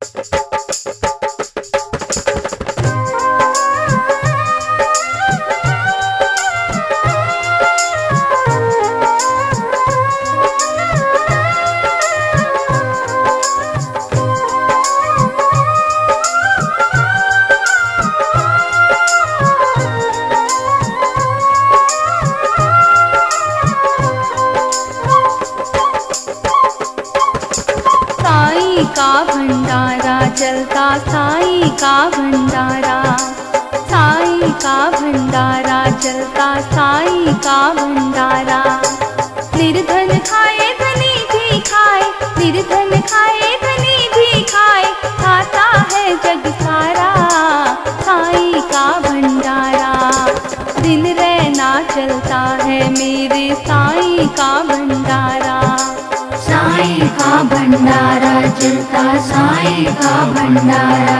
का भंडारा चलता, साईं का भंडारा, साईं का भंडारा चलता, साईं का भंडारा। निर्धन खाए धनी भी खाए, निर्धन खाए धनी भी खाए, खाता है जग सारा साईं का भंडारा। दिन रैना चलता है मेरे साईं का भंडारा, साईं का भंडारा चलता, साईं का भंडारा।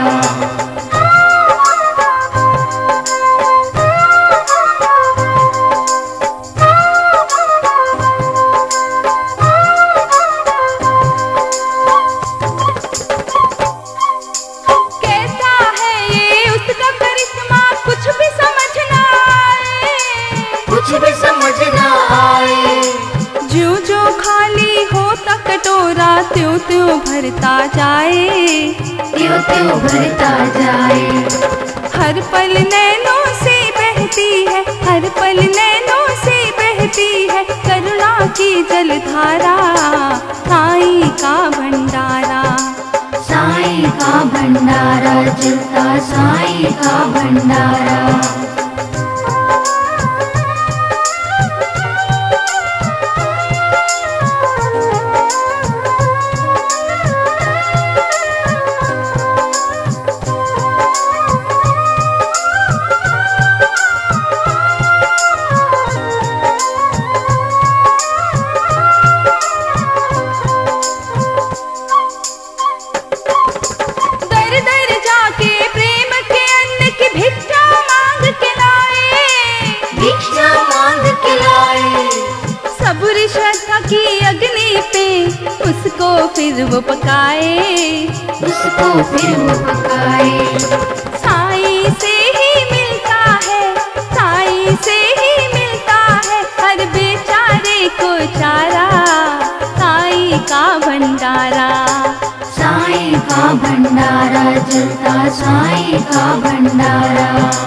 कैसा है ये उसका करिश्मा, कुछ भी समझ ना आए, कुछ भी समझ ना आए। जो जो खाली होता कटोरा, त्यों त्यों भरता जाए, त्यों त्यों भरता जाए। हर पल नैनों से बहती है, हर पल नैनों से बहती है करुणा की जलधारा साईं का भंडारा, साईं का भंडारा चलता, साईं का भंडारा। श्रद्धा की अग्नि पे उसको फिर वो पकाए, उसको फिर वो पकाए। साईं से ही मिलता है, साईं से ही मिलता है हर बेचारे को चारा साईं का भंडारा, साईं का भंडारा चलता, साईं का भंडारा।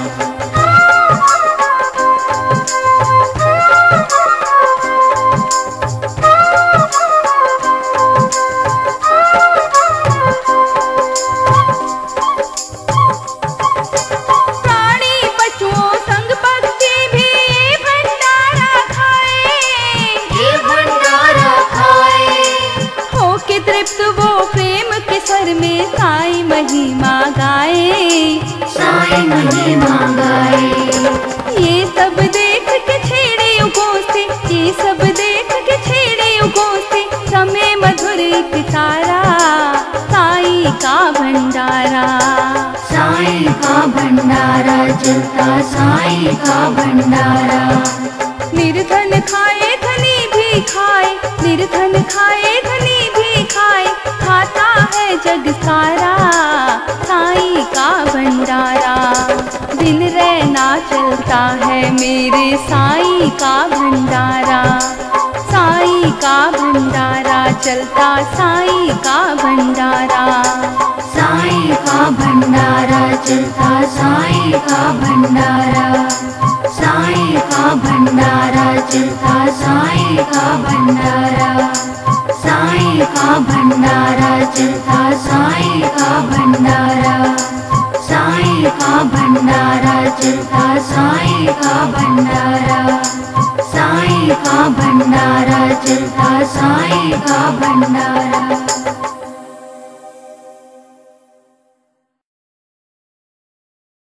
वो प्रेम के स्वर में साईं महिमा गाए, साईं महिमा गाए। ये सब देख के छेड़े युगों से, ये सब देख के छेड़े युगों से समय मधुर एक तारा साईं का भंडारा, साईं का भंडारा चलता, साईं का भंडारा। निर्धन खाए धनी भी खाए, निर्धन खाए धनी भी खाए, खाता है जग सारा साईं का भंडारा। दिन रैना चलता है मेरे साईं का भंडारा, साईं का भंडारा चलता, साईं का भंडारा, साईं का भंडारा चलता, साईं का भंडारा। साईं का भंडारा चलता, साईं का भंडारा। साईं का भंडारा चलता, साईं का भंडारा। साईं का भंडारा चलता, साईं का भंडारा। साईं का भंडारा चलता, साईं का भंडारा।